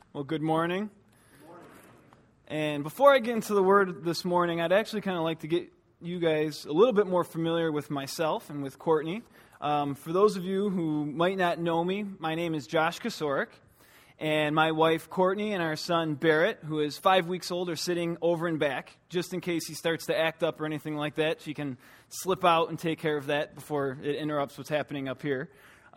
Well, good morning. And before I get into the word this morning, I'd actually kind of like to get you guys a little bit more familiar with myself and with Courtney. For those of you who might not know me, my name is Josh Kosorek, and my wife Courtney and our son Barrett, who is 5 weeks old, are sitting over and back. Just in case he starts to act up or anything like that, she can slip out and take care of that before it interrupts what's happening up here.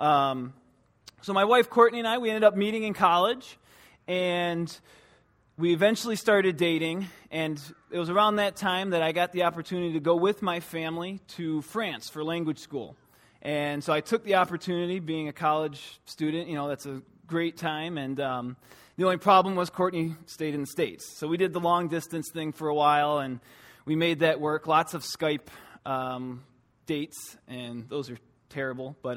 So my wife Courtney and I, we ended up meeting in college, and we eventually started dating, and it was around that time that I got the opportunity to go with my family to France for language school. And so I took the opportunity, being a college student, that's a great time, and the only problem was Courtney stayed in the States. So we did the long-distance thing for a while, and we made that work. Lots of Skype dates, and those are terrible, but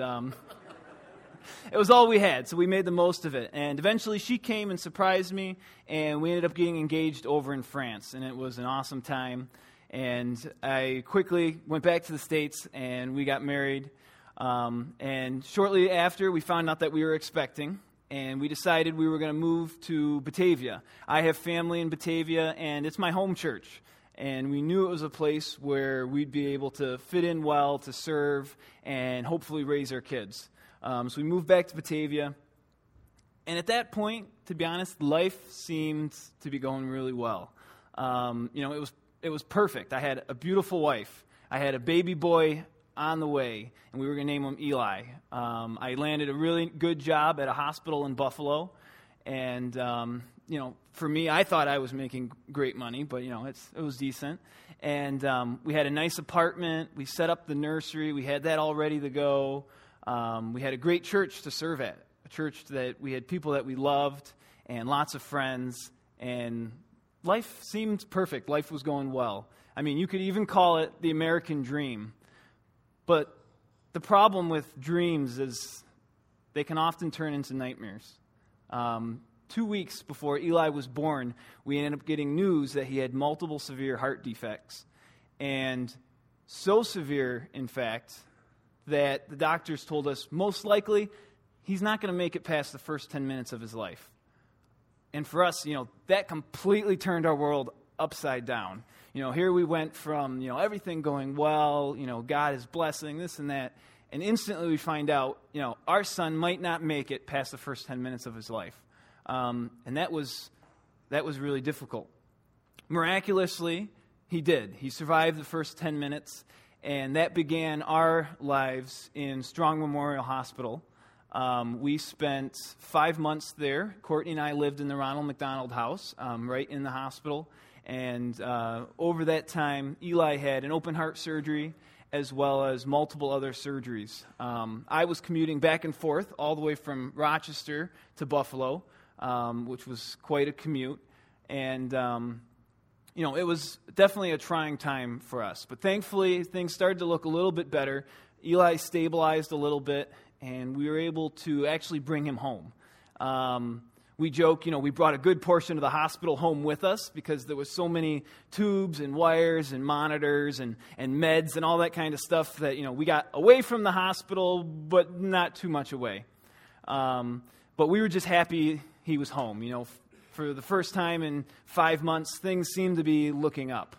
it was all we had, so we made the most of it. And eventually she came and surprised me, and we ended up getting engaged over in France, and it was an awesome time. And I quickly went back to the States, and we got married. And shortly after, we found out that we were expecting, and we decided we were going to move to Batavia. I have family in Batavia, and it's my home church. And we knew it was a place where we'd be able to fit in well, to serve, and hopefully raise our kids. So we moved back to Batavia, and at that point, to be honest, life seemed to be going really well. It was perfect. I had a beautiful wife. I had a baby boy on the way, and we were going to name him Eli. I landed a really good job at a hospital in Buffalo, and for me, I thought I was making great money, but it was decent. And we had a nice apartment. We set up the nursery. We had that all ready to go. We had a great church to serve at, a church that we had people that we loved and lots of friends, and life seemed perfect. Life was going well. I mean, you could even call it the American dream. But the problem with dreams is they can often turn into nightmares. 2 weeks before Eli was born, we ended up getting news that he had multiple severe heart defects, and so severe, in fact, that the doctors told us most likely he's not going to make it past the first 10 minutes of his life. And for us, that completely turned our world upside down. Here we went from, everything going well, God is blessing, this and that, and instantly we find out, our son might not make it past the first 10 minutes of his life. And that was really difficult. Miraculously, he did. He survived the first 10 minutes, and that began our lives in Strong Memorial Hospital. We spent 5 months there. Courtney and I lived in the Ronald McDonald House, right in the hospital. And over that time, Eli had an open heart surgery as well as multiple other surgeries. I was commuting back and forth all the way from Rochester to Buffalo, which was quite a commute. And it was definitely a trying time for us. But thankfully, things started to look a little bit better. Eli stabilized a little bit, and we were able to actually bring him home. We joke, we brought a good portion of the hospital home with us because there was so many tubes and wires and monitors and meds and all that kind of stuff that, we got away from the hospital, but not too much away. But we were just happy he was home. For the first time in 5 months, things seemed to be looking up.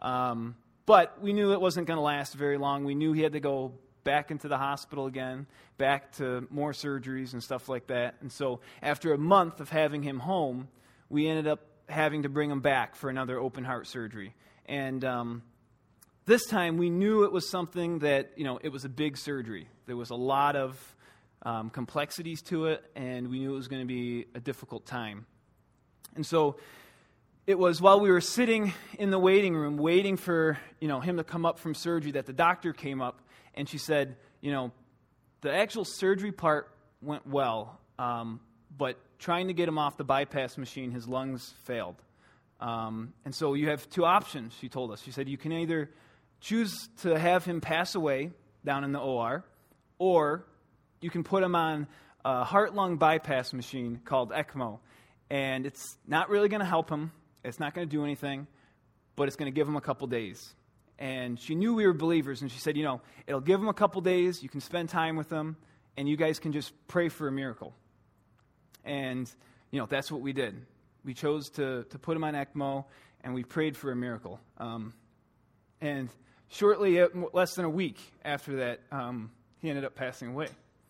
But we knew it wasn't going to last very long. We knew he had to go back into the hospital again, back to more surgeries and stuff like that. And so after a month of having him home, we ended up having to bring him back for another open heart surgery. And this time we knew it was something that, it was a big surgery. There was a lot of complexities to it, and we knew it was going to be a difficult time. And so it was while we were sitting in the waiting room, waiting for, him to come up from surgery, that the doctor came up, and she said, the actual surgery part went well, but trying to get him off the bypass machine, his lungs failed. And so you have two options, she told us. She said, you can either choose to have him pass away down in the OR, or you can put him on a heart-lung bypass machine called ECMO. And it's not really going to help him. It's not going to do anything, but it's going to give him a couple days. And she knew we were believers, and she said, it'll give him a couple days. You can spend time with him, and you guys can just pray for a miracle. And that's what we did. We chose to put him on ECMO, and we prayed for a miracle. And shortly, less than a week after that, he ended up passing away.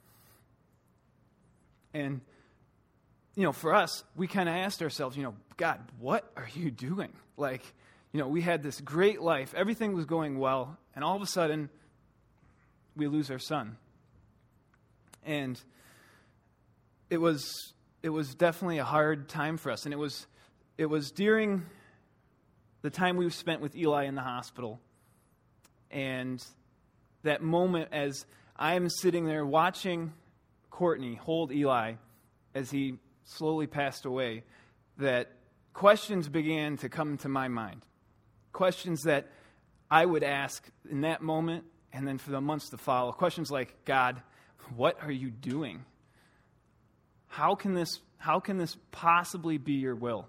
And, for us, we kind of asked ourselves, God, what are you doing? Like, we had this great life. Everything was going well. And all of a sudden, we lose our son. And it was definitely a hard time for us. And it was during the time we spent with Eli in the hospital. And that moment as I am sitting there watching Courtney hold Eli as he slowly passed away, that questions began to come to my mind. Questions that I would ask in that moment and then for the months to follow. Questions like, God, what are you doing? How can this possibly be your will?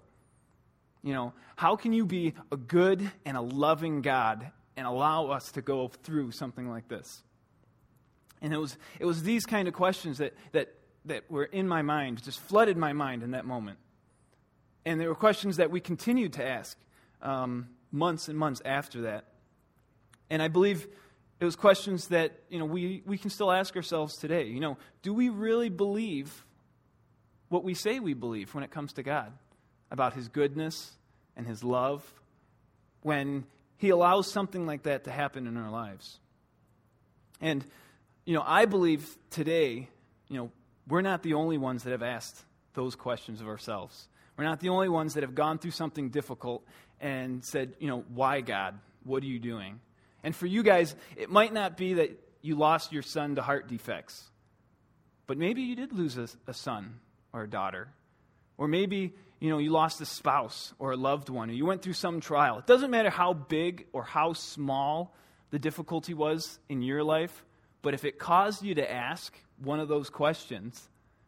How can you be a good and a loving God and allow us to go through something like this? And it was these kind of questions that were in my mind, just flooded my mind in that moment. And they were questions that we continued to ask months and months after that. And I believe it was questions that we can still ask ourselves today. Do we really believe what we say we believe when it comes to God, about His goodness and His love, when He allows something like that to happen in our lives? And I believe today, we're not the only ones that have asked those questions of ourselves. We're not the only ones that have gone through something difficult and said, why, God? What are you doing? And for you guys, it might not be that you lost your son to heart defects, but maybe you did lose a son or a daughter. Or maybe, you lost a spouse or a loved one, or you went through some trial. It doesn't matter how big or how small the difficulty was in your life, but if it caused you to ask one of those questions,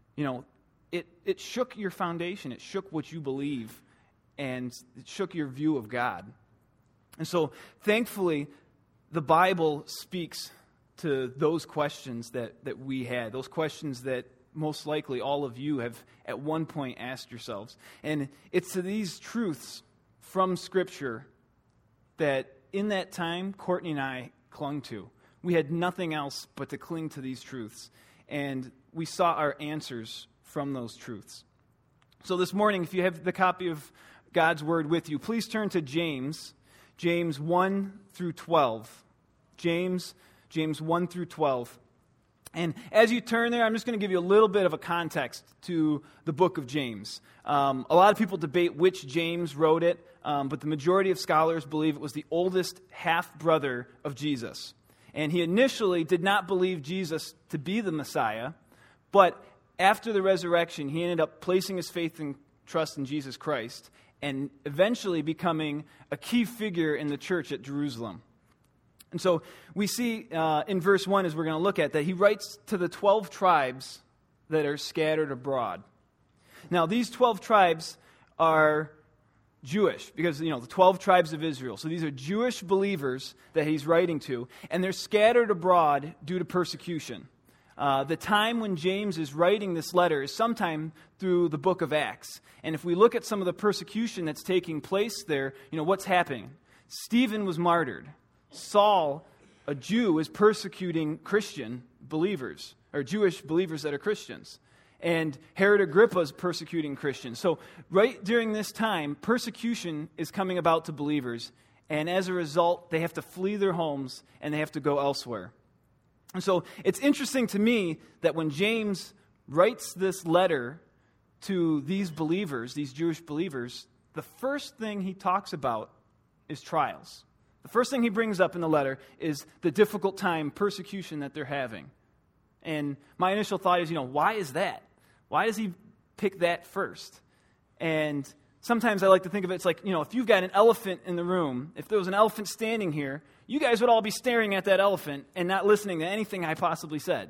it shook your foundation. It shook what you believe, and it shook your view of God. And so, thankfully, the Bible speaks to those questions that we had, those questions that most likely all of you have at one point asked yourselves. And it's to these truths from Scripture that in that time, Courtney and I clung to. We had nothing else but to cling to these truths. And we sought our answers from those truths. So this morning, if you have the copy of God's Word with you, please turn to James 1 through 12. James 1 through 12. And as you turn there, I'm just going to give you a little bit of a context to the book of James. A lot of people debate which James wrote it, but the majority of scholars believe it was the oldest half-brother of Jesus. And he initially did not believe Jesus to be the Messiah, but after the resurrection, he ended up placing his faith and trust in Jesus Christ and eventually becoming a key figure in the church at Jerusalem. And so we see in verse 1, as we're going to look at, that he writes to the 12 tribes that are scattered abroad. Now, these 12 tribes are Jewish, because, the 12 tribes of Israel. So these are Jewish believers that he's writing to, and they're scattered abroad due to persecution. The time when James is writing this letter is sometime through the book of Acts. And if we look at some of the persecution that's taking place there, what's happening? Stephen was martyred. Saul, a Jew, is persecuting Christian believers, or Jewish believers that are Christians. And Herod Agrippa is persecuting Christians. So right during this time, persecution is coming about to believers. And as a result, they have to flee their homes and they have to go elsewhere. And so it's interesting to me that when James writes this letter to these believers, these Jewish believers, the first thing he talks about is trials. The first thing he brings up in the letter is the difficult time, persecution that they're having. And my initial thought is, why is that? Why does he pick that first? And sometimes I like to think of it, it's like, if you've got an elephant in the room, if there was an elephant standing here, you guys would all be staring at that elephant and not listening to anything I possibly said.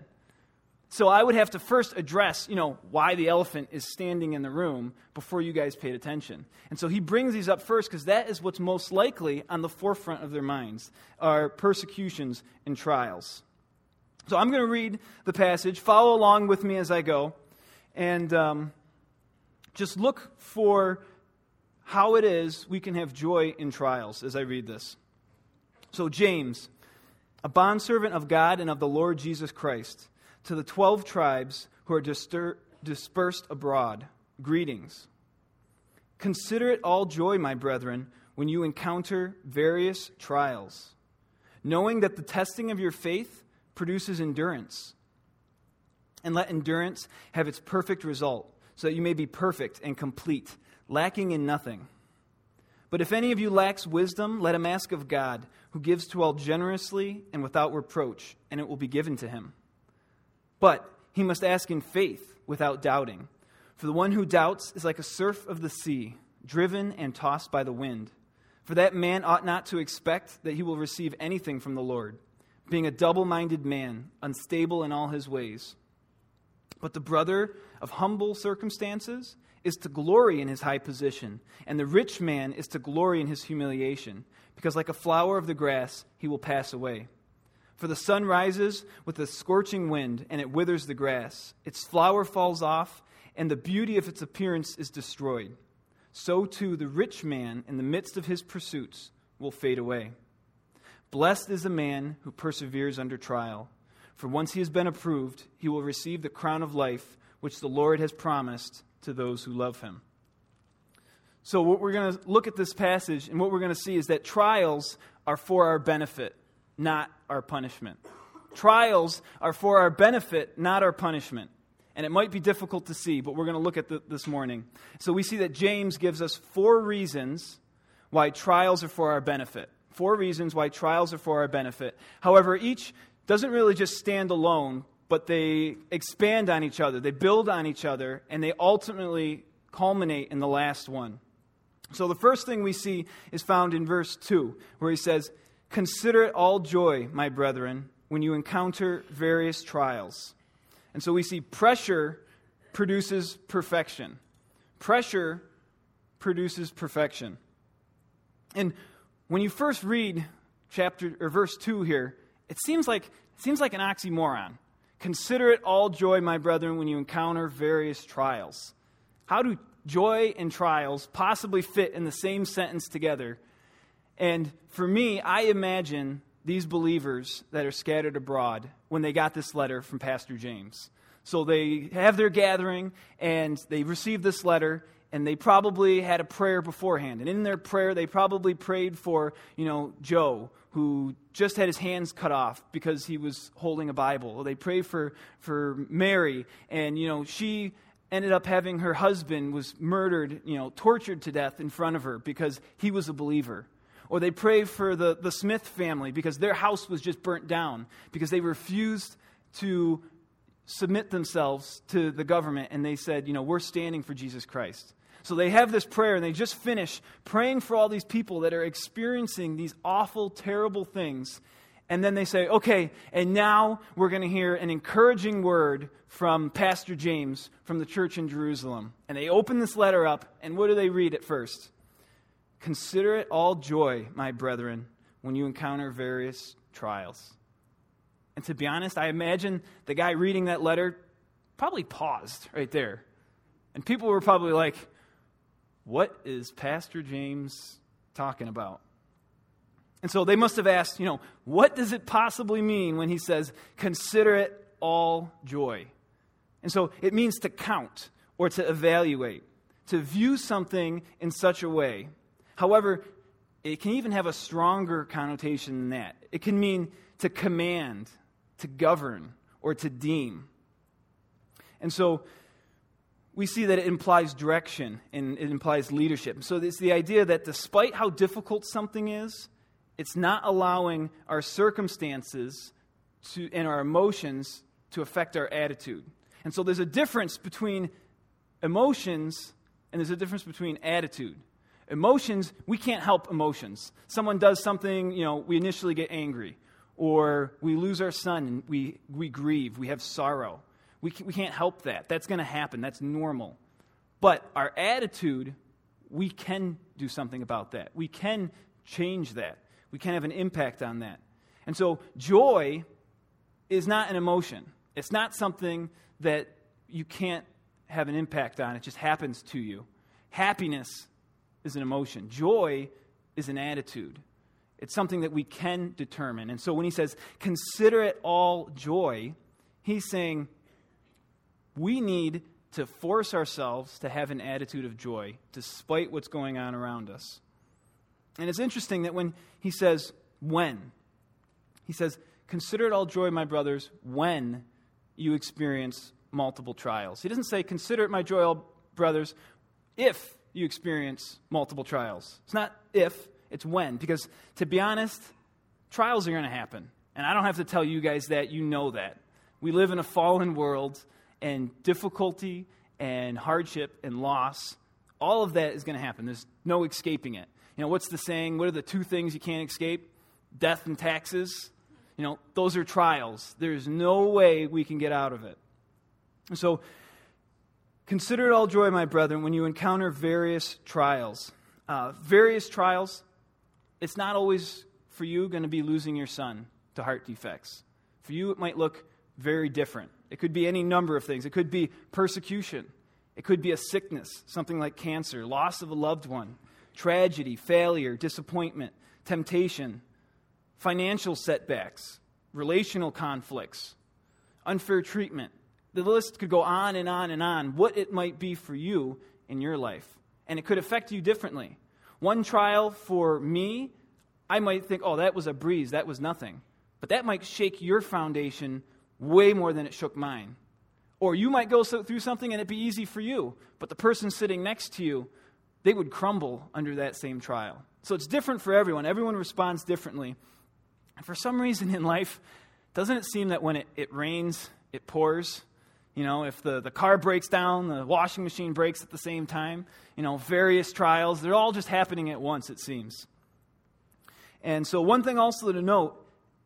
So I would have to first address, why the elephant is standing in the room before you guys paid attention. And so he brings these up first because that is what's most likely on the forefront of their minds, are persecutions and trials. So I'm going to read the passage. Follow along with me as I go. And just look for how it is we can have joy in trials as I read this. So James, a bondservant of God and of the Lord Jesus Christ, to the 12 tribes who are dispersed abroad, greetings. Consider it all joy, my brethren, when you encounter various trials, knowing that the testing of your faith produces endurance. And let endurance have its perfect result, so that you may be perfect and complete, lacking in nothing. But if any of you lacks wisdom, let him ask of God, who gives to all generously and without reproach, and it will be given to him. But he must ask in faith, without doubting. For the one who doubts is like a surf of the sea, driven and tossed by the wind. For that man ought not to expect that he will receive anything from the Lord, being a double-minded man, unstable in all his ways. But the brother of humble circumstances is to glory in his high position, and the rich man is to glory in his humiliation, because like a flower of the grass he will pass away. For the sun rises with a scorching wind, and it withers the grass. Its flower falls off, and the beauty of its appearance is destroyed. So too the rich man in the midst of his pursuits will fade away. Blessed is the man who perseveres under trial, for once he has been approved, he will receive the crown of life which the Lord has promised to those who love him. So what we're going to look at this passage, and what we're going to see is that trials are for our benefit, not our punishment. Trials are for our benefit, not our punishment. And it might be difficult to see, but we're going to look at this morning. So we see that James gives us 4 reasons why trials are for our benefit. 4 reasons why trials are for our benefit. However, each doesn't really just stand alone, but they expand on each other. They build on each other, and they ultimately culminate in the last one. So the first thing we see is found in verse 2, where he says, "Consider it all joy, my brethren, when you encounter various trials." And so we see pressure produces perfection. Pressure produces perfection. And when you first read verse 2 here, it seems like an oxymoron. Consider it all joy, my brethren, when you encounter various trials. How do joy and trials possibly fit in the same sentence together? And for me, I imagine these believers that are scattered abroad when they got this letter from Pastor James. So they have their gathering, and they receive this letter, and they probably had a prayer beforehand. And in their prayer, they probably prayed for, Joe, who just had his hands cut off because he was holding a Bible. Or they prayed for Mary, and, she ended up having her husband was murdered, tortured to death in front of her because he was a believer. Or they prayed for the Smith family because their house was just burnt down because they refused to submit themselves to the government, and they said, we're standing for Jesus Christ. So they have this prayer, and they just finish praying for all these people that are experiencing these awful, terrible things. And then they say, okay, and now we're going to hear an encouraging word from Pastor James from the church in Jerusalem. And they open this letter up, and what do they read at first? Consider it all joy, my brethren, when you encounter various trials. And to be honest, I imagine the guy reading that letter probably paused right there. And people were probably like, what is Pastor James talking about? And so they must have asked, what does it possibly mean when he says, consider it all joy? And so it means to count or to evaluate, to view something in such a way. However, it can even have a stronger connotation than that. It can mean to command, to govern, or to deem. And so we see that it implies direction and it implies leadership. So it's the idea that despite how difficult something is, it's not allowing our circumstances and our emotions to affect our attitude. And so there's a difference between emotions and there's a difference between attitude. Emotions, we can't help emotions. Someone does something, we initially get angry. Or we lose our son and we grieve, we have sorrow. We can't help that. That's going to happen. That's normal. But our attitude, we can do something about that. We can change that. We can have an impact on that. And so joy is not an emotion. It's not something that you can't have an impact on. It just happens to you. Happiness is an emotion. Joy is an attitude. It's something that we can determine. And so when he says, consider it all joy, he's saying we need to force ourselves to have an attitude of joy despite what's going on around us. And it's interesting that when he says, when, he says, consider it all joy, my brothers, when you experience multiple trials. He doesn't say, consider it my joy, all brothers, if you experience multiple trials. It's not if, it's when. Because to be honest, trials are going to happen. And I don't have to tell you guys that. You know that. We live in a fallen world, and difficulty and hardship and loss, all of that is going to happen. There's no escaping it. You know, what's the saying? What are the two things you can't escape? Death and taxes. You know, those are trials. There's no way we can get out of it. So, consider it all joy, my brethren, when you encounter various trials. Various trials, it's not always for you going to be losing your son to heart defects. For you, it might look very different. It could be any number of things. It could be persecution. It could be a sickness, something like cancer, loss of a loved one, tragedy, failure, disappointment, temptation, financial setbacks, relational conflicts, unfair treatment. The list could go on and on and on, what it might be for you in your life. And it could affect you differently. One trial for me, I might think, oh, that was a breeze, that was nothing. But that might shake your foundation way more than it shook mine. Or you might go through something and it'd be easy for you, but the person sitting next to you, they would crumble under that same trial. So it's different for everyone. Everyone responds differently. And for some reason in life, doesn't it seem that when it rains, it pours? You know, if the car breaks down, the washing machine breaks at the same time, you know, various trials, they're all just happening at once, it seems. And so one thing also to note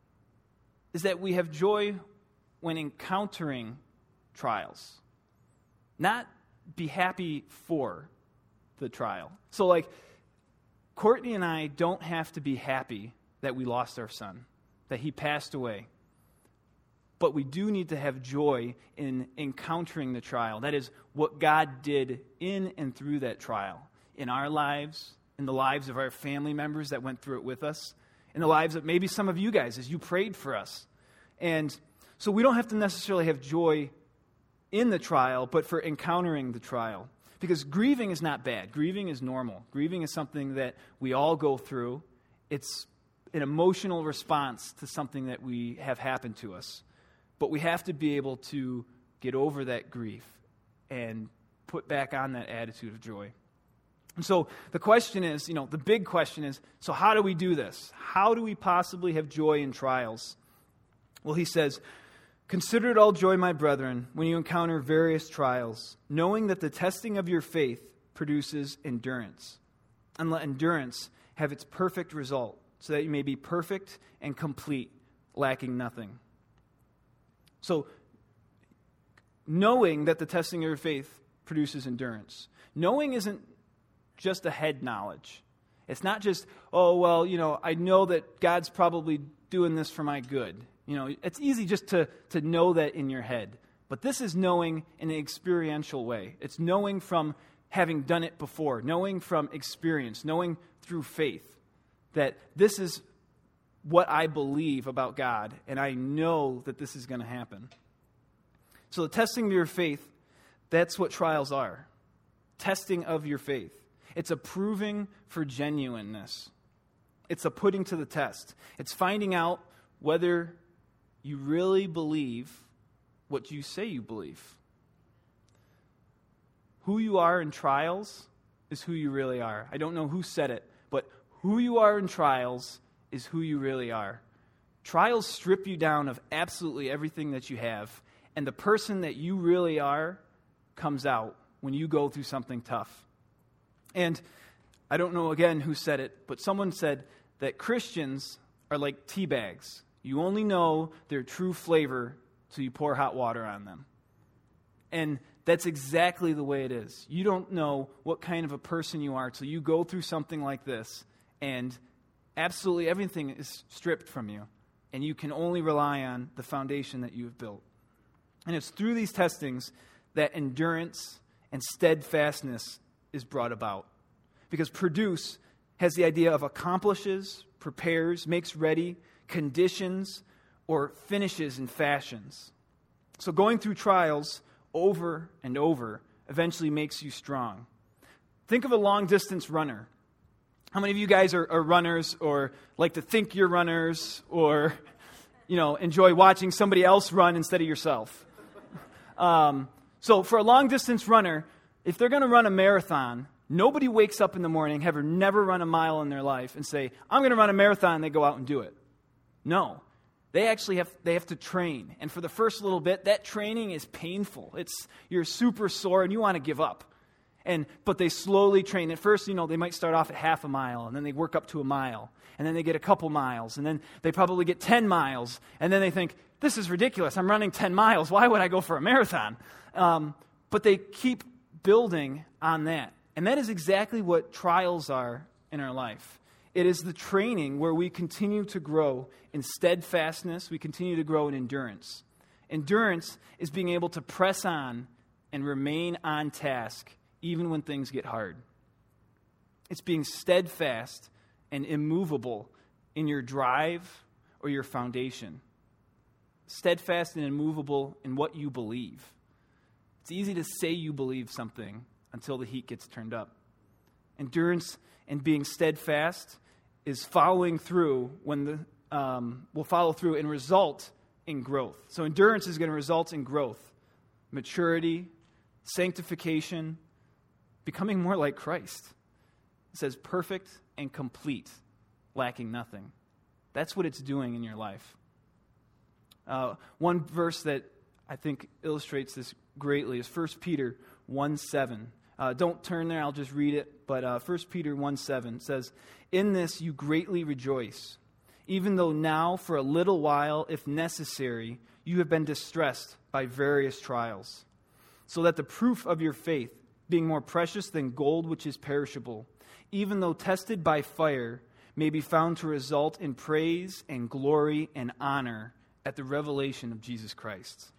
is that we have joy when encountering trials. Not be happy for the trial. So like, Courtney and I don't have to be happy that we lost our son, that he passed away. But we do need to have joy in encountering the trial. That is what God did in and through that trial. In our lives, in the lives of our family members that went through it with us, in the lives of maybe some of you guys as you prayed for us. And so we don't have to necessarily have joy in the trial, but for encountering the trial. Because grieving is not bad. Grieving is normal. Grieving is something that we all go through. It's an emotional response to something that we have happened to us. But we have to be able to get over that grief and put back on that attitude of joy. And so the question is, the big question is, so how do we do this? How do we possibly have joy in trials? Well, he says, consider it all joy, my brethren, when you encounter various trials, knowing that the testing of your faith produces endurance. And let endurance have its perfect result, so that you may be perfect and complete, lacking nothing. So, knowing that the testing of your faith produces endurance. Knowing isn't just a head knowledge. It's not just, I know that God's probably doing this for my good. It's easy just to know that in your head. But this is knowing in an experiential way. It's knowing from having done it before, knowing from experience, knowing through faith that this is what I believe about God, and I know that this is going to happen. So the testing of your faith, that's what trials are. Testing of your faith. It's a proving for genuineness. It's a putting to the test. It's finding out whether you really believe what you say you believe. Who you are in trials is who you really are. I don't know who said it, but who you are in trials is who you really are. Trials strip you down of absolutely everything that you have, and the person that you really are comes out when you go through something tough. And I don't know, again, who said it, but someone said that Christians are like tea bags. You only know their true flavor till you pour hot water on them. And that's exactly the way it is. You don't know what kind of a person you are till you go through something like this, and absolutely everything is stripped from you, and you can only rely on the foundation that you have built. And it's through these testings that endurance and steadfastness is brought about. Because produce has the idea of accomplishes, prepares, makes ready, conditions, or finishes and fashions. So going through trials over and over eventually makes you strong. Think of a long-distance runner. How many of you guys are runners or like to think you're runners or, enjoy watching somebody else run instead of yourself? So for a long-distance runner, if they're going to run a marathon, nobody wakes up in the morning, have never run a mile in their life, and say, I'm going to run a marathon, and they go out and do it. No. They actually have to train. And for the first little bit, that training is painful. You're super sore, and you want to give up. But they slowly train. At first, they might start off at half a mile, and then they work up to a mile, and then they get a couple miles, and then they probably get 10 miles, and then they think, this is ridiculous. I'm running 10 miles. Why would I go for a marathon? But they keep building on that. And that is exactly what trials are in our life. It is the training where we continue to grow in steadfastness. We continue to grow in endurance. Endurance is being able to press on and remain on task even when things get hard. It's being steadfast and immovable in your drive or your foundation. Steadfast and immovable in what you believe. It's easy to say you believe something until the heat gets turned up. Endurance and being steadfast is following through will follow through and result in growth. So endurance is going to result in growth, maturity, sanctification, becoming more like Christ. It says perfect and complete, lacking nothing. That's what it's doing in your life. One verse that I think illustrates this greatly is 1 Peter 1:7. Don't turn there, I'll just read it. But 1 Peter 1:7 says, in this you greatly rejoice, even though now for a little while, if necessary, you have been distressed by various trials, so that the proof of your faith, being more precious than gold which is perishable, even though tested by fire, may be found to result in praise and glory and honor at the revelation of Jesus Christ.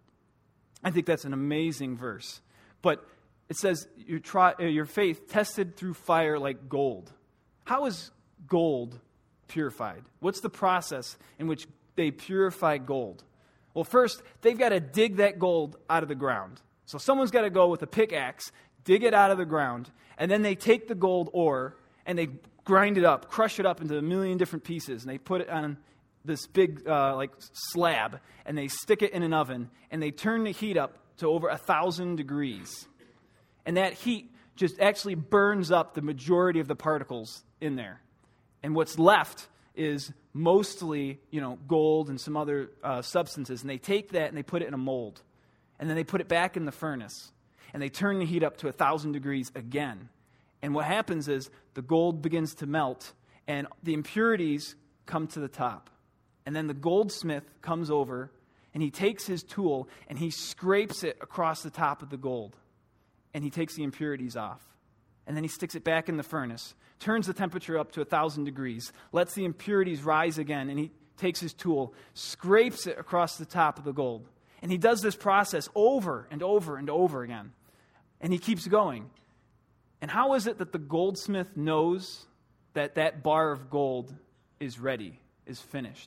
I think that's an amazing verse. But it says your faith tested through fire like gold. How is gold purified? What's the process in which they purify gold? Well, first, they've got to dig that gold out of the ground. So someone's got to go with a pickaxe, dig it out of the ground, and then they take the gold ore and they grind it up, crush it up into a million different pieces, and they put it on this big slab, and they stick it in an oven, and they turn the heat up to over 1,000 degrees. And that heat just actually burns up the majority of the particles in there. And what's left is mostly, gold and some other substances. And they take that and they put it in a mold. And then they put it back in the furnace. And they turn the heat up to 1,000 degrees again. And what happens is the gold begins to melt and the impurities come to the top. And then the goldsmith comes over and he takes his tool and he scrapes it across the top of the gold. And he takes the impurities off. And then he sticks it back in the furnace, turns the temperature up to 1,000 degrees, lets the impurities rise again, and he takes his tool, scrapes it across the top of the gold. And he does this process over and over and over again. And he keeps going. And how is it that the goldsmith knows that that bar of gold is ready, is finished?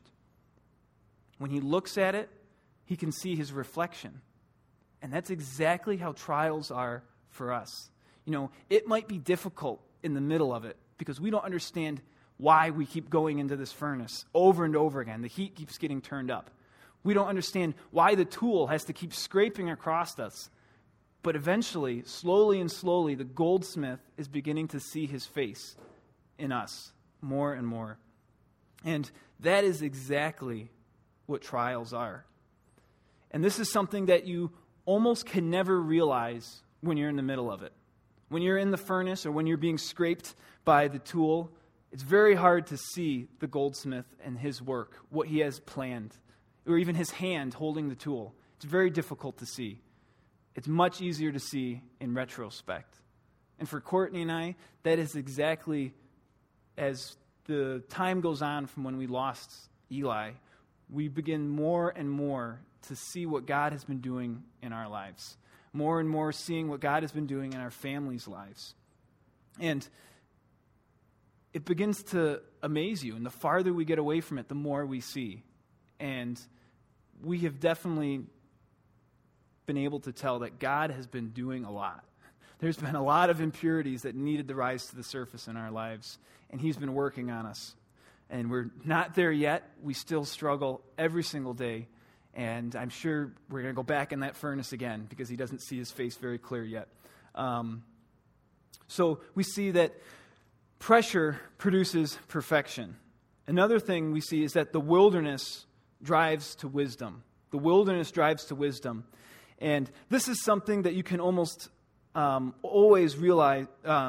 When he looks at it, he can see his reflection. And that's exactly how trials are for us. It might be difficult in the middle of it because we don't understand why we keep going into this furnace over and over again. The heat keeps getting turned up. We don't understand why the tool has to keep scraping across us. But eventually, slowly and slowly, the goldsmith is beginning to see his face in us more and more. And that is exactly what trials are. And this is something that you almost can never realize when you're in the middle of it. When you're in the furnace or when you're being scraped by the tool, it's very hard to see the goldsmith and his work, what he has planned, or even his hand holding the tool. It's very difficult to see. It's much easier to see in retrospect. And for Courtney and I, that is exactly as the time goes on from when we lost Eli, we begin more and more to see what God has been doing in our lives. more and more seeing what God has been doing in our families' lives. And it begins to amaze you. And the farther we get away from it, the more we see. And we have definitely been able to tell that God has been doing a lot. There's been a lot of impurities that needed to rise to the surface in our lives. And He's been working on us. And we're not there yet. We still struggle every single day. And I'm sure we're going to go back in that furnace again because He doesn't see His face very clear yet. So we see that pressure produces perfection. Another thing we see is that the wilderness drives to wisdom. The wilderness drives to wisdom. And this is something that you can almost always realize.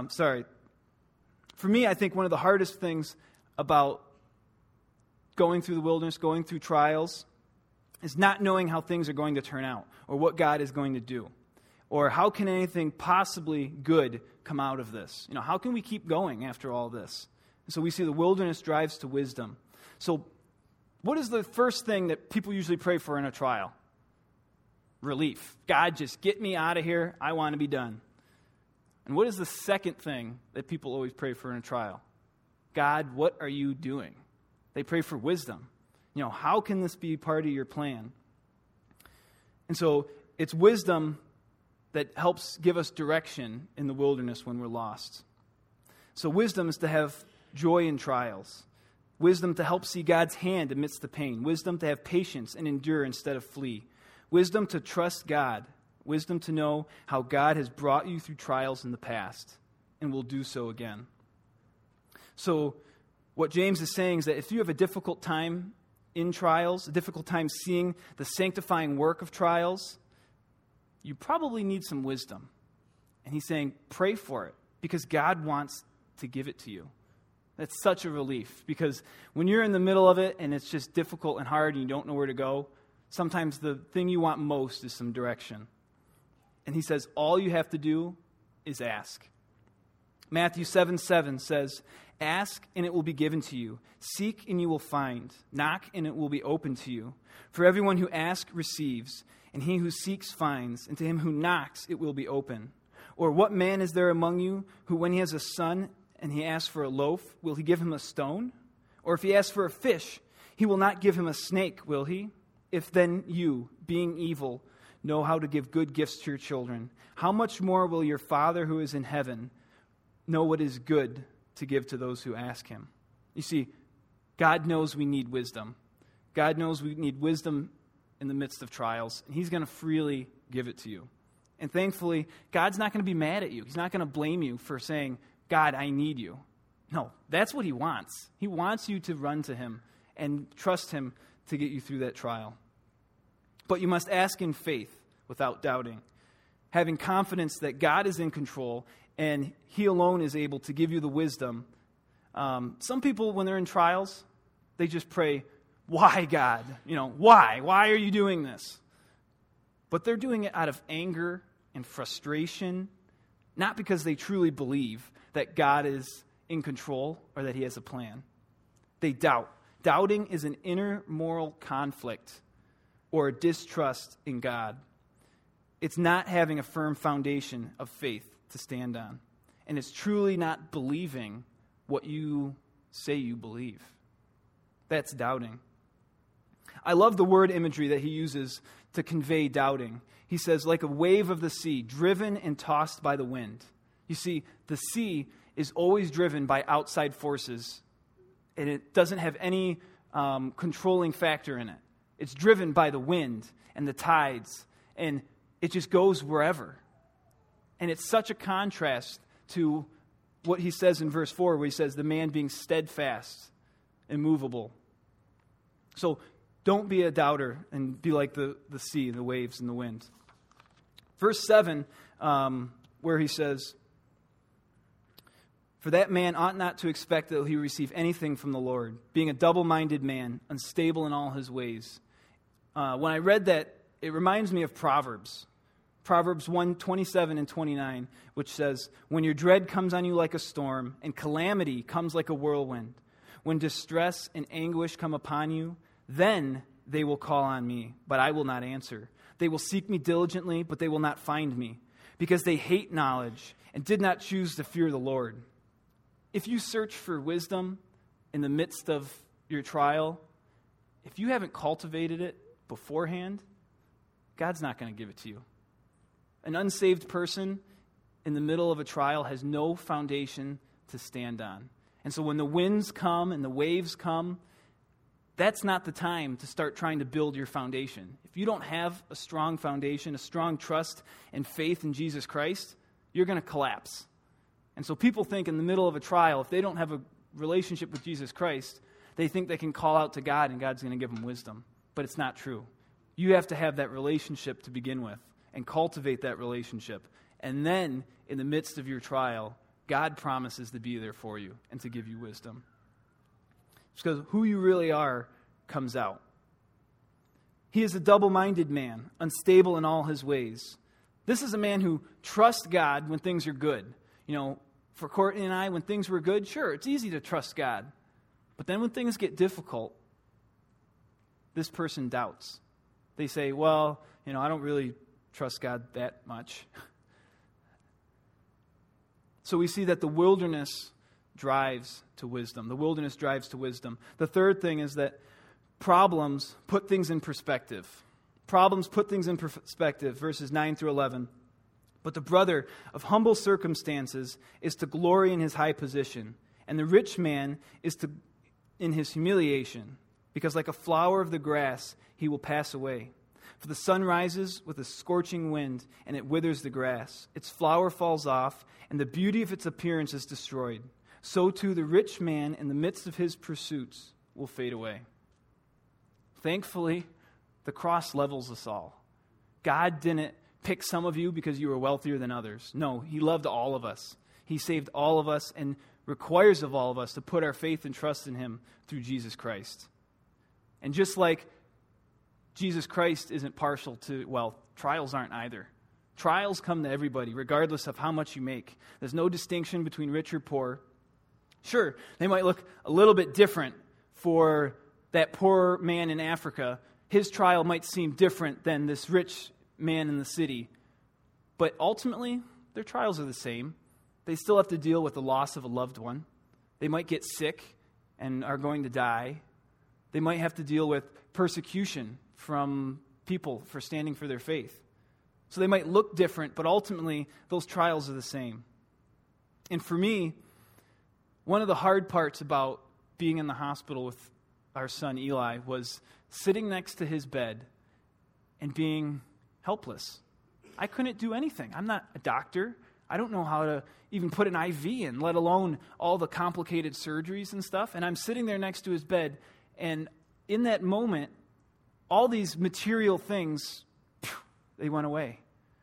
For me, I think one of the hardest things about going through the wilderness, going through trials, is not knowing how things are going to turn out or what God is going to do. Or how can anything possibly good come out of this? How can we keep going after all this? And so we see the wilderness drives to wisdom. So what is the first thing that people usually pray for in a trial? Relief. God, just get me out of here. I want to be done. And what is the second thing that people always pray for in a trial? God, what are you doing? They pray for wisdom. How can this be part of your plan? And so it's wisdom that helps give us direction in the wilderness when we're lost. So wisdom is to have joy in trials. Wisdom to help see God's hand amidst the pain. Wisdom to have patience and endure instead of flee. Wisdom to trust God. Wisdom to know how God has brought you through trials in the past and will do so again. So what James is saying is that if you have a difficult time in trials, a difficult time seeing the sanctifying work of trials, you probably need some wisdom. And he's saying, pray for it, because God wants to give it to you. That's such a relief, because when you're in the middle of it and it's just difficult and hard and you don't know where to go, sometimes the thing you want most is some direction. And he says, all you have to do is ask. Matthew 7:7 says, ask and it will be given to you. Seek and you will find. Knock and it will be opened to you. For everyone who asks receives, and he who seeks finds, and to him who knocks it will be open. Or what man is there among you who, when he has a son and he asks for a loaf, will he give him a stone? Or if he asks for a fish, he will not give him a snake, will he? If then you, being evil, know how to give good gifts to your children, how much more will your Father who is in heaven know what is good to give to those who ask him? You see, God knows we need wisdom. God knows we need wisdom in the midst of trials, and he's going to freely give it to you. And thankfully, God's not going to be mad at you. He's not going to blame you for saying, God, I need you. No, that's what he wants. He wants you to run to him and trust him to get you through that trial. But you must ask in faith without doubting, having confidence that God is in control and he alone is able to give you the wisdom. Some people, when they're in trials, they just pray, why, God? Why? Why are you doing this? But they're doing it out of anger and frustration, not because they truly believe that God is in control or that he has a plan. They doubt. Doubting is an inner moral conflict or a distrust in God. It's not having a firm foundation of faith to stand on. And it's truly not believing what you say you believe. That's doubting. I love the word imagery that he uses to convey doubting. He says, like a wave of the sea, driven and tossed by the wind. You see, the sea is always driven by outside forces, and it doesn't have any controlling factor in it. It's driven by the wind and the tides, and it just goes wherever. And it's such a contrast to what he says in verse 4, where he says, the man being steadfast, immovable. So don't be a doubter and be like the sea, the waves, and the wind. Verse 7, where he says, for that man ought not to expect that he will receive anything from the Lord, being a double-minded man, unstable in all his ways. When I read that, it reminds me of Proverbs. Proverbs 1:27 and 29, which says, when your dread comes on you like a storm, and calamity comes like a whirlwind, when distress and anguish come upon you, then they will call on me, but I will not answer. They will seek me diligently, but they will not find me, because they hate knowledge and did not choose to fear the Lord. If you search for wisdom in the midst of your trial, if you haven't cultivated it beforehand, God's not going to give it to you. An unsaved person in the middle of a trial has no foundation to stand on. And so when the winds come and the waves come, that's not the time to start trying to build your foundation. If you don't have a strong foundation, a strong trust and faith in Jesus Christ, you're going to collapse. And so people think in the middle of a trial, if they don't have a relationship with Jesus Christ, they think they can call out to God and God's going to give them wisdom. But it's not true. You have to have that relationship to begin with and cultivate that relationship. And then, in the midst of your trial, God promises to be there for you and to give you wisdom. It's because who you really are comes out. He is a double-minded man, unstable in all his ways. This is a man who trusts God when things are good. You know, for Courtney and I, when things were good, sure, it's easy to trust God. But then when things get difficult, this person doubts. They say, well, I don't really trust God that much. So we see that the wilderness drives to wisdom. The wilderness drives to wisdom. The third thing is that problems put things in perspective. Problems put things in perspective, verses 9 through 11. But the brother of humble circumstances is to glory in his high position, and the rich man is in his humiliation, because like a flower of the grass he will pass away. For the sun rises with a scorching wind, and it withers the grass. Its flower falls off, and the beauty of its appearance is destroyed. So too the rich man in the midst of his pursuits will fade away. Thankfully, the cross levels us all. God didn't pick some of you because you were wealthier than others. No, he loved all of us. He saved all of us and requires of all of us to put our faith and trust in him through Jesus Christ. And just like Jesus Christ isn't partial to wealth, trials aren't either. Trials come to everybody, regardless of how much you make. There's no distinction between rich or poor. Sure, they might look a little bit different for that poor man in Africa. His trial might seem different than this rich man in the city. But ultimately, their trials are the same. They still have to deal with the loss of a loved one. They might get sick and are going to die. They might have to deal with persecution from people for standing for their faith. So they might look different, but ultimately, those trials are the same. And for me, one of the hard parts about being in the hospital with our son Eli was sitting next to his bed and being helpless. I couldn't do anything. I'm not a doctor. I don't know how to even put an IV in, let alone all the complicated surgeries and stuff. And I'm sitting there next to his bed, and in that moment, all these material things, they went away.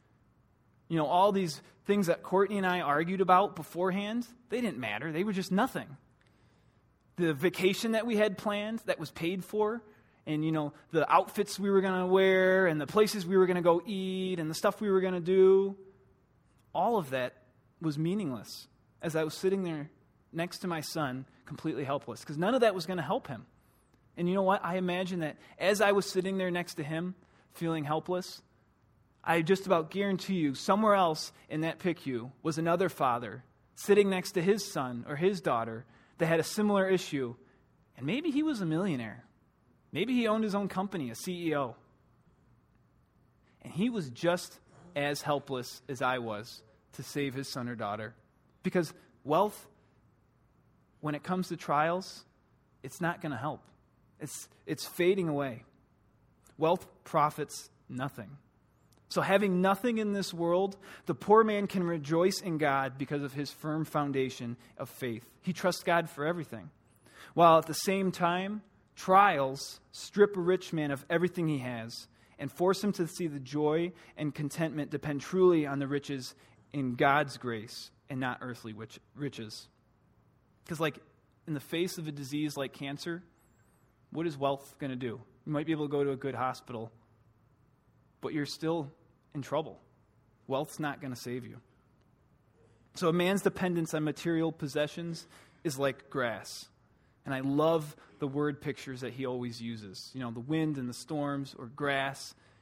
All these things that Courtney and I argued about beforehand, they didn't matter. They were just nothing. The vacation that we had planned that was paid for, and, the outfits we were going to wear, and the places we were going to go eat, and the stuff we were going to do, all of that was meaningless as I was sitting there next to my son, completely helpless, because none of that was going to help him. And you know what? I imagine that as I was sitting there next to him, feeling helpless, I just about guarantee you somewhere else in that PICU was another father sitting next to his son or his daughter that had a similar issue. And maybe he was a millionaire. Maybe he owned his own company, a CEO. And he was just as helpless as I was to save his son or daughter. Because wealth, when it comes to trials, it's not going to help. It's fading away. Wealth profits nothing. So having nothing in this world, the poor man can rejoice in God because of his firm foundation of faith. He trusts God for everything. While at the same time, trials strip a rich man of everything he has and force him to see the joy and contentment depend truly on the riches in God's grace and not earthly riches. Because in the face of a disease like cancer, what is wealth going to do? You might be able to go to a good hospital, but you're still in trouble. Wealth's not going to save you. So a man's dependence on material possessions is like grass. And I love the word pictures that he always uses. The wind and the storms or grass.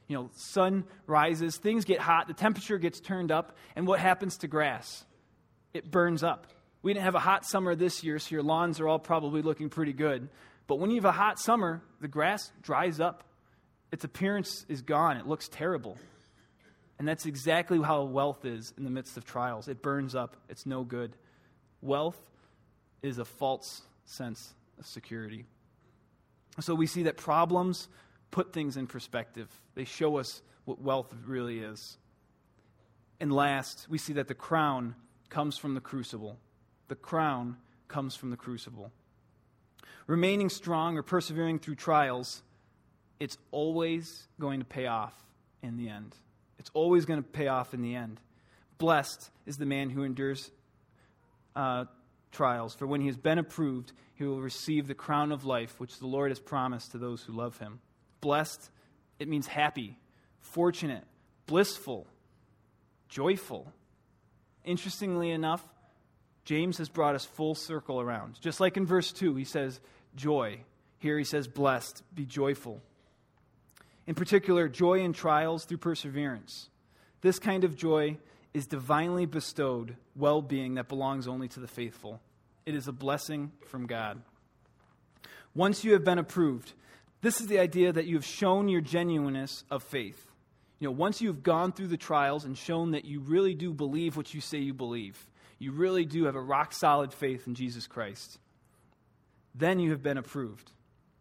Sun rises, things get hot, the temperature gets turned up, and what happens to grass? It burns up. We didn't have a hot summer this year, so your lawns are all probably looking pretty good. But when you have a hot summer, the grass dries up. Its appearance is gone. It looks terrible. And that's exactly how wealth is in the midst of trials. It burns up. It's no good. Wealth is a false sense of security. So we see that problems put things in perspective. They show us what wealth really is. And last, we see that the crown comes from the crucible. The crown comes from the crucible. Remaining strong or persevering through trials, it's always going to pay off in the end. It's always going to pay off in the end. Blessed is the man who endures trials, for when he has been approved, he will receive the crown of life, which the Lord has promised to those who love him. Blessed, it means happy, fortunate, blissful, joyful. Interestingly enough, James has brought us full circle around. Just like in verse 2, he says joy. Here he says blessed, be joyful. In particular, joy in trials through perseverance. This kind of joy is divinely bestowed well-being that belongs only to the faithful. It is a blessing from God. Once you have been approved, this is the idea that you have shown your genuineness of faith. Once you've gone through the trials and shown that you really do believe what you say you believe, you really do have a rock-solid faith in Jesus Christ, then you have been approved.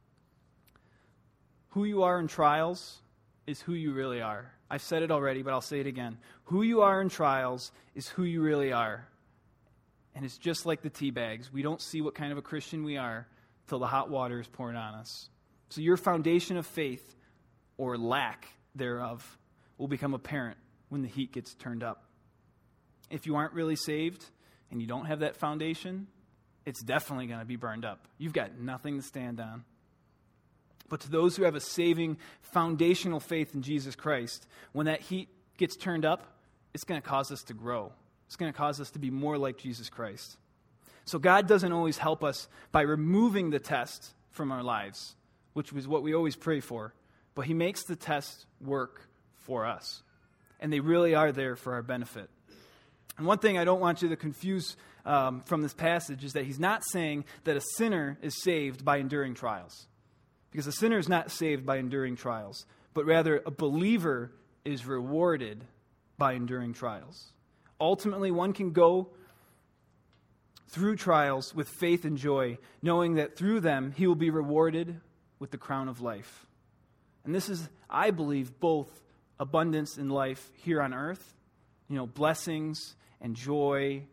Who you are in trials is who you really are. I've said it already, but I'll say it again. Who you are in trials is who you really are. And it's just like the tea bags. We don't see what kind of a Christian we are till the hot water is poured on us. So your foundation of faith, or lack thereof, will become apparent when the heat gets turned up. If you aren't really saved and you don't have that foundation, it's definitely going to be burned up. You've got nothing to stand on. But to those who have a saving foundational faith in Jesus Christ, when that heat gets turned up, it's going to cause us to grow. It's going to cause us to be more like Jesus Christ. So God doesn't always help us by removing the test from our lives, which was what we always pray for, but he makes the test work for us. And they really are there for our benefit. And one thing I don't want you to confuse from this passage is that he's not saying that a sinner is saved by enduring trials. Because a sinner is not saved by enduring trials, but rather a believer is rewarded by enduring trials. Ultimately, one can go through trials with faith and joy, knowing that through them he will be rewarded with the crown of life. And this is, I believe, both abundance in life here on earth, blessings and joy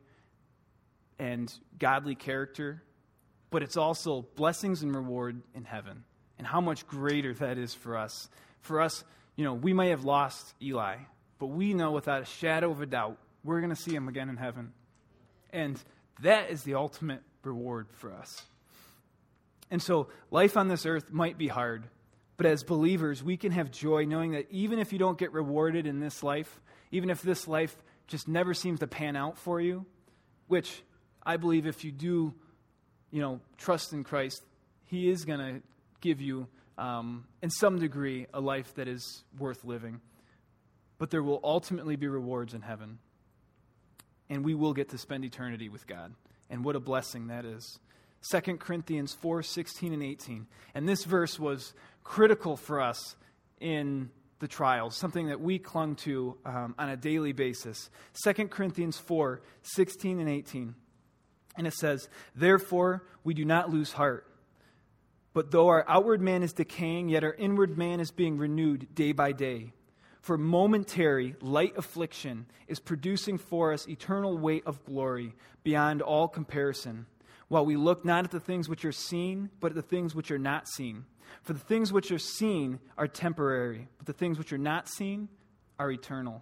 and godly character, but it's also blessings and reward in heaven. And how much greater that is for us. For us, we may have lost Eli, but we know without a shadow of a doubt, we're going to see him again in heaven. And that is the ultimate reward for us. And so life on this earth might be hard, but as believers, we can have joy knowing that even if you don't get rewarded in this life, even if this life just never seems to pan out for you, which I believe if you do, trust in Christ, he is going to give you, in some degree, a life that is worth living. But there will ultimately be rewards in heaven. And we will get to spend eternity with God. And what a blessing that is. 2 Corinthians 4:16 and 18. And this verse was critical for us in the trials, something that we clung to on a daily basis. 2 Corinthians 4:16 and 18. And it says, "Therefore we do not lose heart. But though our outward man is decaying, yet our inward man is being renewed day by day. For momentary, light affliction is producing for us eternal weight of glory beyond all comparison, while we look not at the things which are seen, but at the things which are not seen. For the things which are seen are temporary, but the things which are not seen are eternal."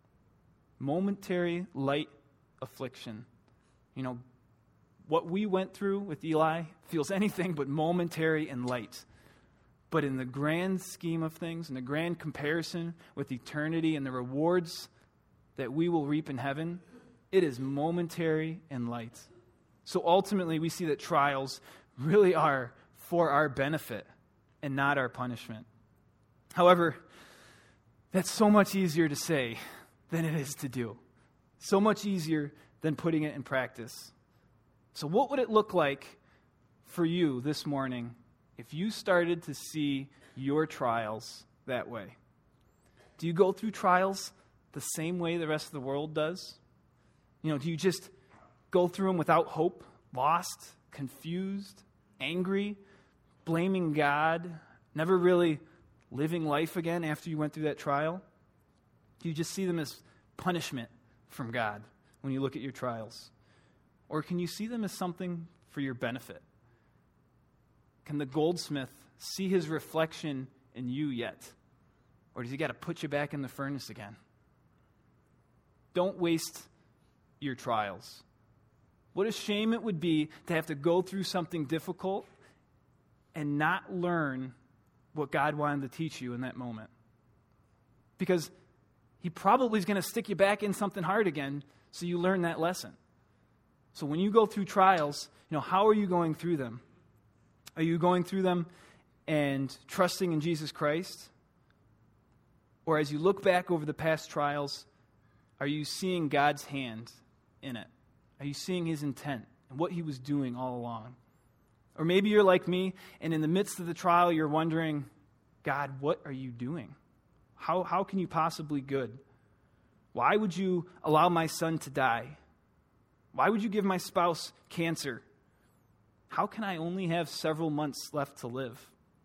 Momentary, light affliction. What we went through with Eli feels anything but momentary and light. But in the grand scheme of things, in the grand comparison with eternity and the rewards that we will reap in heaven, it is momentary and light. So ultimately, we see that trials really are for our benefit and not our punishment. However, That's so much easier to say than it is to do. So much easier than putting it in practice. So what would it look like for you this morning if you started to see your trials that way? Do you go through trials the same way the rest of the world does? Do you just go through them without hope, lost, confused, angry, blaming God, never really living life again after you went through that trial? Do you just see them as punishment from God when you look at your trials? Or can you see them as something for your benefit? Can the goldsmith see his reflection in you yet? Or does he got to put you back in the furnace again? Don't waste your trials. What a shame it would be to have to go through something difficult and not learn what God wanted to teach you in that moment. Because he probably is going to stick you back in something hard again so you learn that lesson. So when you go through trials, how are you going through them? Are you going through them and trusting in Jesus Christ? Or as you look back over the past trials, are you seeing God's hand in it? Are you seeing his intent and what he was doing all along? Or maybe you're like me, and in the midst of the trial, you're wondering, God, what are you doing? How can you possibly good? Why would you allow my son to die? Why would you give my spouse cancer? How can I only have several months left to live?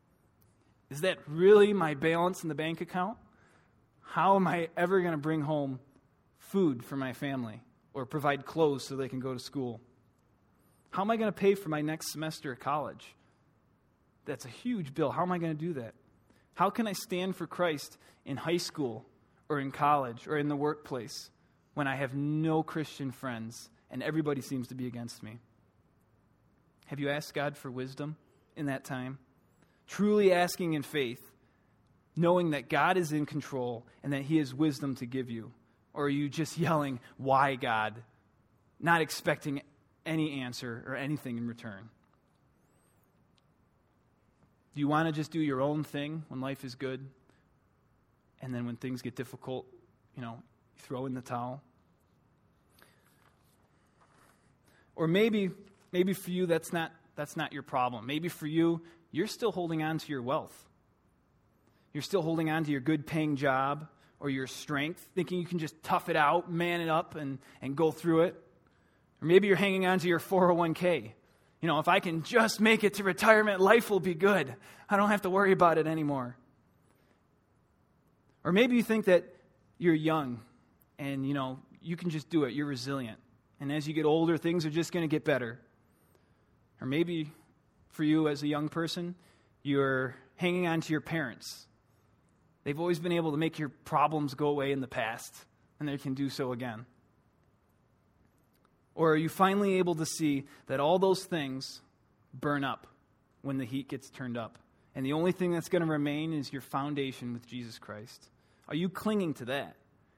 Is that really my balance in the bank account? How am I ever going to bring home food for my family or provide clothes so they can go to school? How am I going to pay for my next semester at college? That's a huge bill. How am I going to do that? How can I stand for Christ in high school or in college or in the workplace when I have no Christian friends and everybody seems to be against me? Have you asked God for wisdom in that time? Truly asking in faith, knowing that God is in control and that he has wisdom to give you? Or are you just yelling, why God? Not expecting any answer or anything in return? Do you want to just do your own thing when life is good? And then when things get difficult, you throw in the towel? Or maybe for you, that's not your problem. Maybe for you, you're still holding on to your wealth. You're still holding on to your good-paying job or your strength, thinking you can just tough it out, man it up, and go through it. Or maybe you're hanging on to your 401k. If I can just make it to retirement, life will be good. I don't have to worry about it anymore. Or maybe you think that you're young and, you can just do it. You're resilient. And as you get older, things are just going to get better. Or maybe for you as a young person, you're hanging on to your parents. They've always been able to make your problems go away in the past, and they can do so again. Or are you finally able to see that all those things burn up when the heat gets turned up? And the only thing that's going to remain is your foundation with Jesus Christ. Are you clinging to that?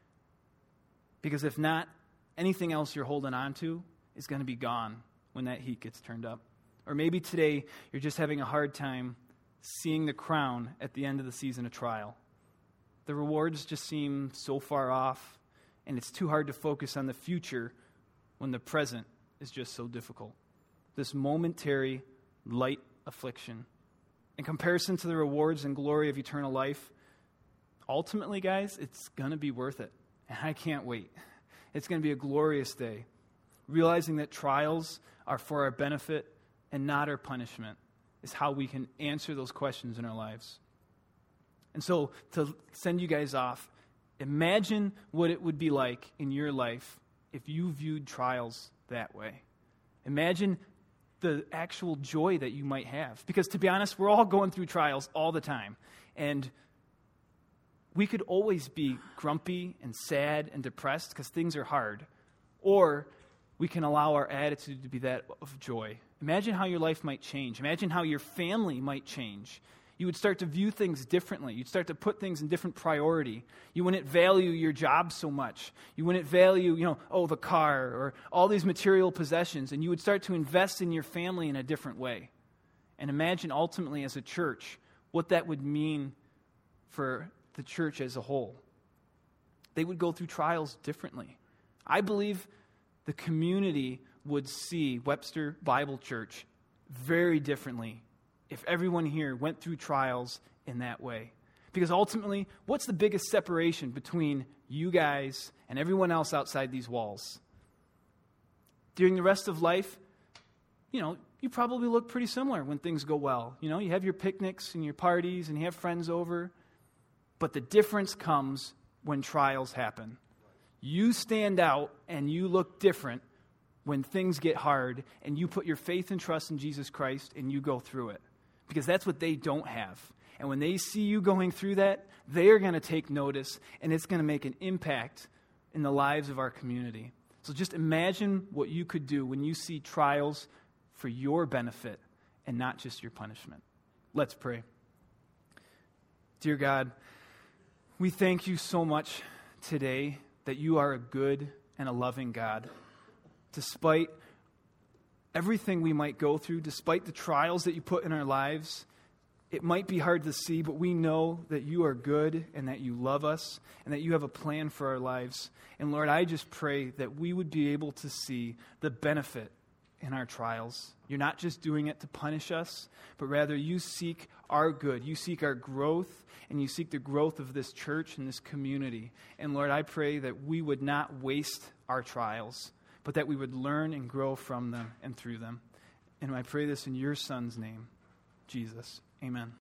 Because if not, anything else you're holding on to is going to be gone when that heat gets turned up. Or maybe today you're just having a hard time seeing the crown at the end of the season of trial. The rewards just seem so far off, and it's too hard to focus on the future when the present is just so difficult. This momentary light affliction, in comparison to the rewards and glory of eternal life, ultimately, guys, it's going to be worth it. And I can't wait. It's going to be a glorious day. Realizing that trials are for our benefit and not our punishment is how we can answer those questions in our lives. And so, to send you guys off, imagine what it would be like in your life if you viewed trials that way. Imagine the actual joy that you might have. Because to be honest, we're all going through trials all the time. And we could always be grumpy and sad and depressed because things are hard. Or we can allow our attitude to be that of joy. Imagine how your life might change. Imagine how your family might change. You would start to view things differently. You'd start to put things in different priority. You wouldn't value your job so much. You wouldn't value, the car or all these material possessions. And you would start to invest in your family in a different way. And imagine ultimately as a church what that would mean for the church as a whole. They would go through trials differently. I believe the community would see Webster Bible Church very differently if everyone here went through trials in that way. Because ultimately, what's the biggest separation between you guys and everyone else outside these walls? During the rest of life, you probably look pretty similar when things go well. You have your picnics and your parties and you have friends over. But the difference comes when trials happen. You stand out and you look different when things get hard and you put your faith and trust in Jesus Christ and you go through it. Because that's what they don't have. And when they see you going through that, they are going to take notice and it's going to make an impact in the lives of our community. So just imagine what you could do when you see trials for your benefit and not just your punishment. Let's pray. Dear God, we thank you so much today that you are a good and a loving God. Despite everything we might go through, despite the trials that you put in our lives, it might be hard to see, but we know that you are good and that you love us and that you have a plan for our lives. And Lord, I just pray that we would be able to see the benefit in our trials. You're not just doing it to punish us, but rather you seek our good. You seek our growth, and you seek the growth of this church and this community. And Lord, I pray that we would not waste our trials, but that we would learn and grow from them and through them. And I pray this in your Son's name, Jesus. Amen.